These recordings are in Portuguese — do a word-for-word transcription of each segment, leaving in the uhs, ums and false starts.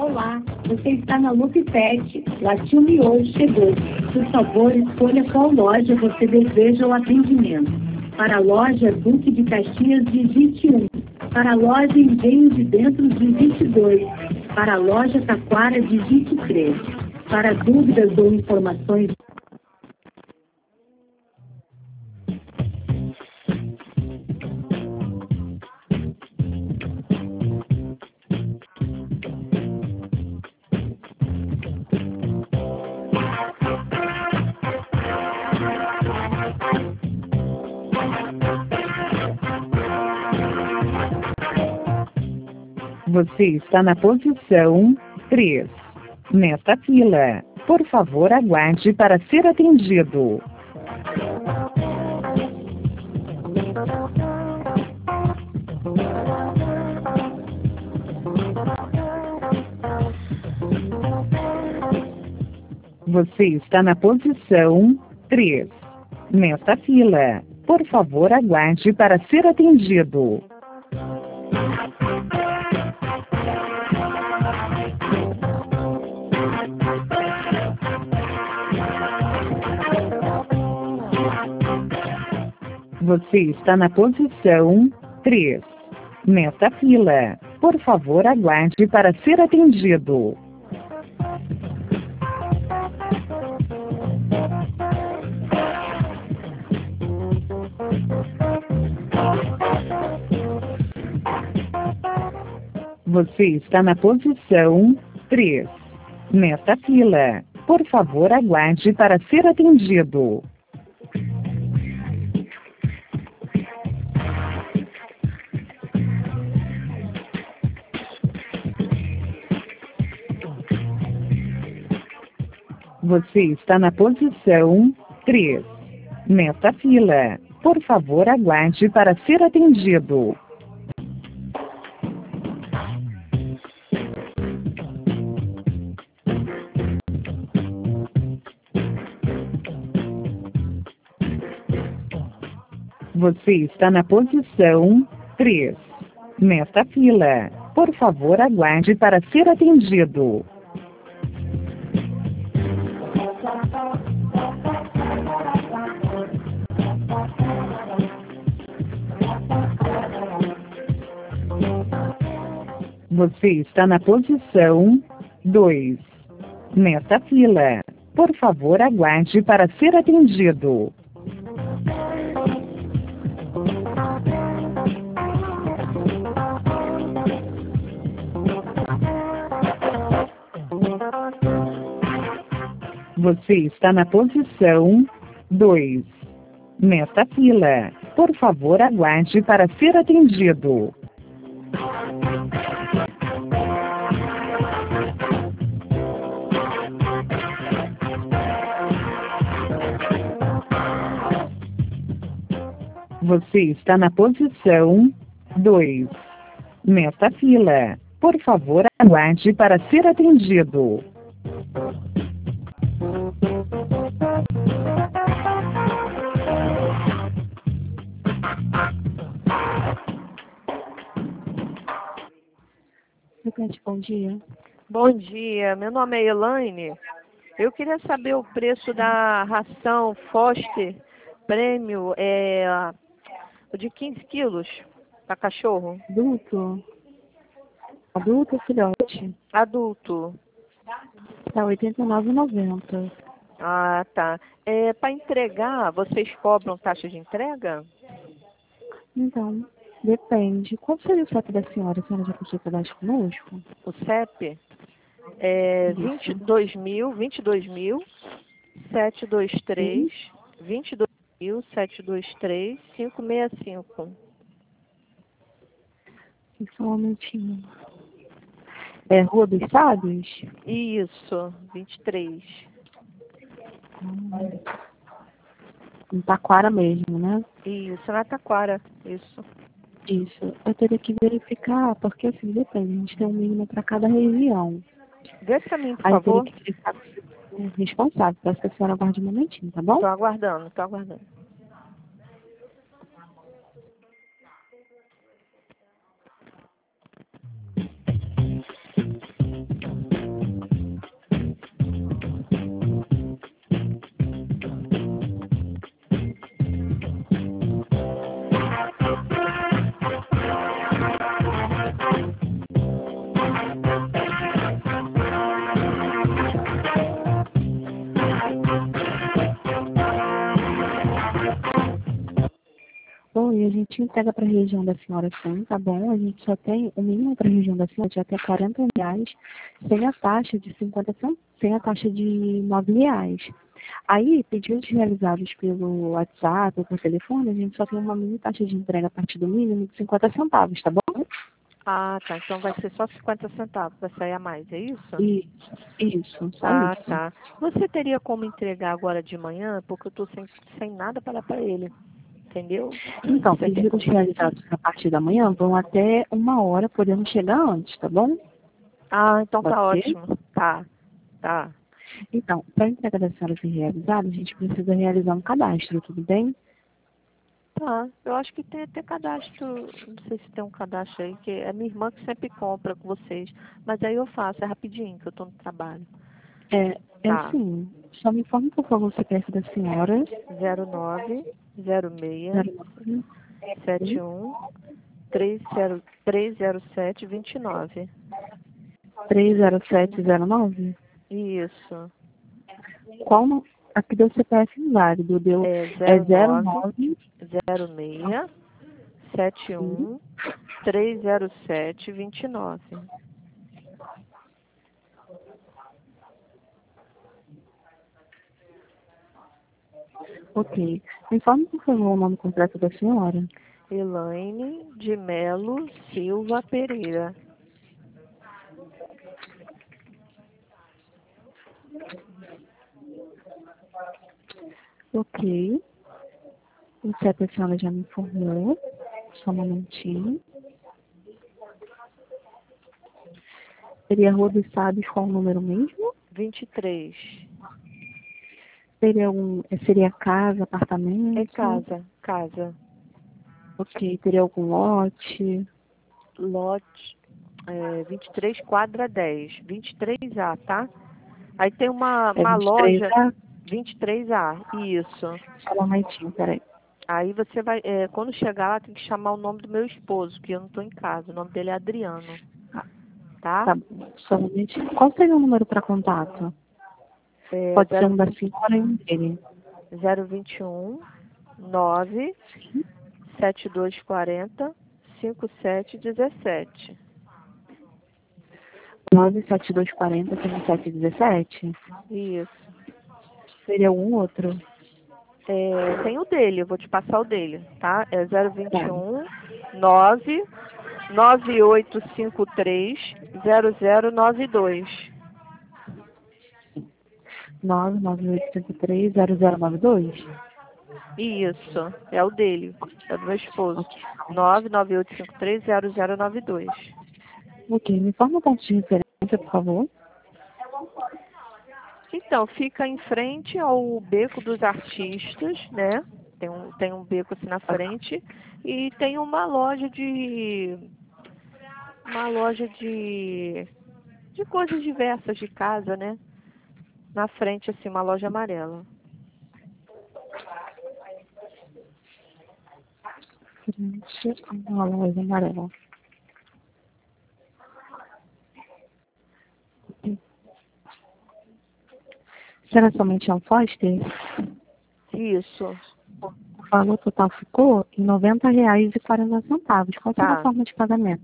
Olá, você está na Lupe Pet. Latiu Miojo chegou. Por favor, escolha qual loja você deseja o atendimento. Para a loja Duque de Caxias, digite um. Para a loja Engenho de Dentro, digite dois. Para a loja Taquara, digite três. Para dúvidas ou informações, você está na posição três. Nesta fila, por favor, aguarde para ser atendido. Você está na posição três. Nesta fila, por favor, aguarde para ser atendido. Você está na posição três. Nesta fila, por favor, aguarde para ser atendido. Você está na posição três. Nesta fila, por favor, aguarde para ser atendido. Você está na posição três. Nesta fila, por favor, aguarde para ser atendido. Você está na posição três. Nesta fila, por favor, aguarde para ser atendido. Você está na posição dois. Nesta fila, por favor, aguarde para ser atendido. Você está na posição dois. Nesta fila, por favor, aguarde para ser atendido. Você está na posição dois. Nesta fila, por favor, aguarde para ser atendido. Bom dia. Bom dia, meu nome é Elaine. Eu queria saber o preço da ração Foster Prêmio, é, o de quinze quilos para cachorro. Adulto? Adulto ou filhote? Adulto. Tá oitenta e nove reais e noventa centavos. Ah, tá. É, para entregar, vocês cobram taxa de entrega? Então, depende. Qual seria o C E P da senhora? A senhora já possui cadastro conosco? O C E P é vinte e dois mil, vinte e dois mil, setecentos e vinte e três, vinte e dois mil, setecentos e vinte e três, quinhentos e sessenta e cinco. Só um momentinho. É Rua dos Sábios? Isso, vinte e três. Hum. Em Taquara mesmo, né? Isso, na Taquara, isso. Isso. Eu teria que verificar, porque assim, depende. A gente tem um mínimo para cada região. Vê para mim, por Aí eu favor. teria que verificar com o responsável. Peço que a senhora aguarde um momentinho, tá bom? Estou aguardando, estou aguardando. te entrega para a região da senhora sim, tá bom? A gente só tem o mínimo para a região da senhora de até quarenta reais, sem a taxa de cinquenta centavos, sem a taxa de nove reais. Aí, pedidos realizados pelo WhatsApp ou por telefone, a gente só tem uma mini taxa de entrega a partir do mínimo de cinquenta centavos, tá bom? Ah, tá. Então vai ser só cinquenta centavos, vai sair a mais, é isso? Isso, isso, só Ah, isso. tá. Você teria como entregar agora de manhã? Porque eu tô sem, sem nada para dar para ele. Entendeu? Então, Você tem pedidos como? realizados a partir da manhã vão até uma hora, podendo chegar antes, tá bom? Ah, então Pode tá ser? ótimo. Tá, tá. Então, para a entrega da senhora ser realizada, a gente precisa realizar um cadastro, tudo bem? Tá. Eu acho que tem até cadastro. Não sei se tem um cadastro aí, que é minha irmã que sempre compra com vocês. Mas aí eu faço, é rapidinho, que eu tô no trabalho. É, é Tá. assim, só me informe, por favor, o C P F da senhora. zero nove zero seis zero nove sete um três zero três zero sete dois nove. três zero sete zero nove? Isso. Qual no... Aqui deu C P F inválido, deu É é zero zero nove nove zero seis sete um três zero sete dois nove. Ok. Me informe, por favor, o nome completo da senhora. Elaine de Melo Silva Pereira. Ok. O C E P a senhora já me informou. Só um momentinho. Seria Rua dos Sábios, qual o número mesmo? vinte e três. Seria, um, seria casa, apartamento? É casa, casa. Ok. Teria algum lote? Lote é, vinte e três quadra dez. vinte e três A, tá? Aí tem uma, É uma vinte e três loja. A? vinte e três A, isso. Só um momentinho, peraí. Aí você vai, é, quando chegar lá, tem que chamar o nome do meu esposo, que eu não estou em casa. O nome dele é Adriano. Tá? Tá bom, só um momentinho. Qual seria o número para contato? É Pode ser um da senhora e um dele. zero vinte e um nove sete dois quatro zero cinco sete um sete. nove sete dois quatro zero cinco sete um sete? Isso. Seria algum outro? É, tem o dele, eu vou te passar o dele, tá? É zero vinte e Tá. um nove nove oito cinco três zero zero nove dois. nove nove oito cinco três zero zero nove dois? Isso, é o dele, é do meu esposo. nove nove oito cinco três zero zero nove dois. Ok, me informa o ponto de referência, por favor. Então, fica em frente ao Beco dos Artistas, né? Tem um, tem um beco assim na frente e tem uma loja de uma loja de de coisas diversas de casa, né? Na frente assim, uma loja amarela. Frente a uma loja amarela. Será somente um Foster? Isso. O valor total ficou em noventa reais e quarenta centavos. Qual será a Tá. forma de pagamento?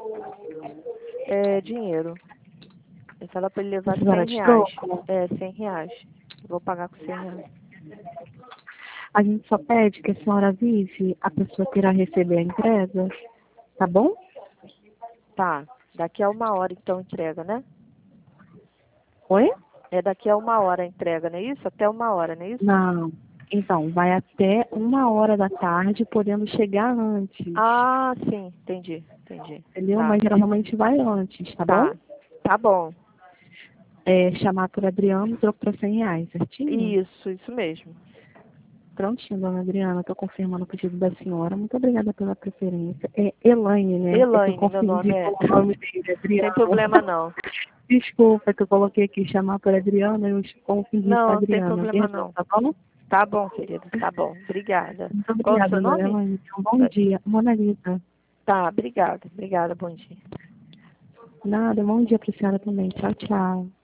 É dinheiro. Eu falo para ele levar Precisará cem de reais. troco? É, cem reais. Vou pagar com cem reais. A gente só pede que a senhora avise a pessoa que irá receber a entrega, tá bom? Tá. Daqui a uma hora então entrega, né? Oi? É daqui a uma hora a entrega, não é isso? Até uma hora, não é isso? Não. Então, vai até uma hora da tarde, podendo chegar antes. Ah, sim, entendi, entendi. Entendeu? Tá, Mas geralmente vai antes, tá bom? tá, tá bom. É, chamar por Adriano, troco para cem reais, certinho? Isso, isso mesmo. Prontinho, dona Adriana, estou confirmando o pedido da senhora. Muito obrigada pela preferência. É Elaine, né? É que eu Elaine, meu confundi nome é. com o nome dele, Adriano. Sem problema não. Desculpa que eu coloquei aqui chamar por Adriana e eu confundi com a Não, não tem Adriana. problema Perdão, não. tá bom? Tá bom, querida, tá bom. Obrigada. Muito Qual o obrigada, seu dona nome? Elaine. Um bom dia. Mona Lisa. Tá, obrigada, obrigada, bom dia. Nada, bom dia para a senhora também. Tchau, tchau.